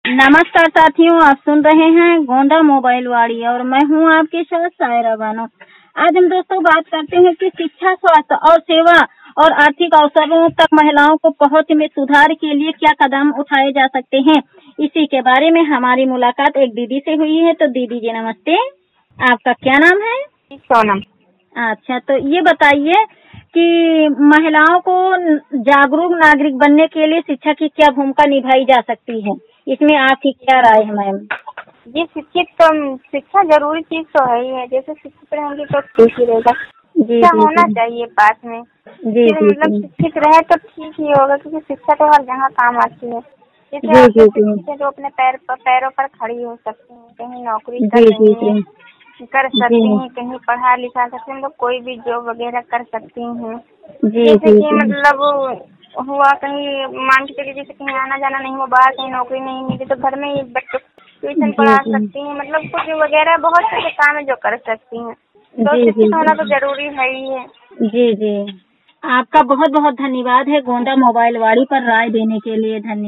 नमस्कार साथियों, आप सुन रहे हैं गोंडा मोबाइल वाड़ी और मैं हूं आपके साथ सायरा बानो। आज हम दोस्तों बात करते हैं कि शिक्षा, स्वास्थ्य और सेवा और आर्थिक अवसरों तक महिलाओं को पहुंच में सुधार के लिए क्या कदम उठाए जा सकते हैं। इसी के बारे में हमारी मुलाकात एक दीदी से हुई है। तो दीदी जी नमस्ते, आपका क्या नाम है? सोनम। अच्छा, तो ये बताइए कि महिलाओं को जागरूक नागरिक बनने के लिए शिक्षा की क्या भूमिका निभाई जा सकती है, इसमें आपकी क्या राय है मैम? ये शिक्षा जरूरी चीज तो है ही है। जैसे शिक्षित रहेंगे तो ठीक ही रहेगा। शिक्षा होना चाहिए पास में। मतलब शिक्षित रहे तो ठीक ही होगा, क्योंकि शिक्षा तो हर जगह काम आती है। जैसे आप शिक्षित है जो अपने पैरों पर खड़ी हो सकती हैं, कहीं नौकरी कर सकती हैं, कहीं पढ़ा लिखा सकती हैं, मतलब कोई भी जॉब वगैरह कर सकती हैं। जैसे कि मतलब हुआ कहीं मान के चलिए, जैसे कहीं आना जाना नहीं हुआ, बाहर कहीं नौकरी नहीं मिली तो घर में ही बच्चों ट्यूशन पढ़ा सकती हैं। मतलब कुछ वगैरह बहुत सारे काम है जो कर सकती हैं। तो शिक्षित होना तो जरूरी है ही है। जी जी, आपका बहुत बहुत धन्यवाद है गोंडा मोबाइल वाड़ी पर राय देने के लिए। धन्यवाद।